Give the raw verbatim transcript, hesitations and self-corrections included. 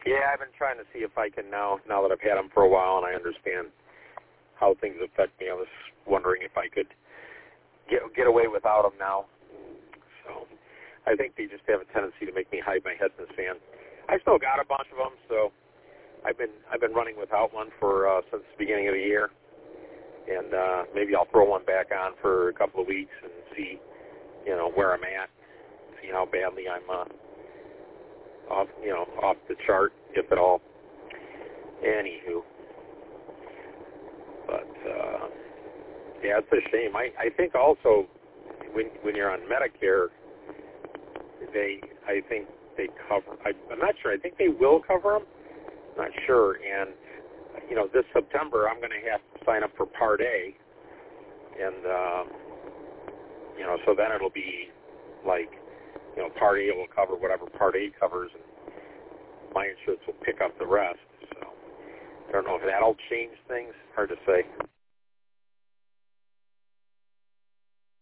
Yeah, I've been trying to see if I can now, now that I've had them for a while and I understand how things affect me. I was wondering if I could get get away without them now. So I think they just have a tendency to make me hide my head in the sand. I still got a bunch of them, so I've been I've been running without one for uh, since the beginning of the year, and uh, maybe I'll throw one back on for a couple of weeks and see, you know, where I'm at, see how badly I'm uh, off, you know, off the chart, if at all. Anywho, but uh, yeah, it's a shame. I, I think also when when you're on Medicare, they I think they cover. I, I'm not sure. I think they will cover them. Not sure. And you know, this September I'm going to have to sign up for Part A, and um, you know, so then it'll be like, you know, Part A will cover whatever Part A covers, and my insurance will pick up the rest. So I don't know if that'll change things. Hard to say.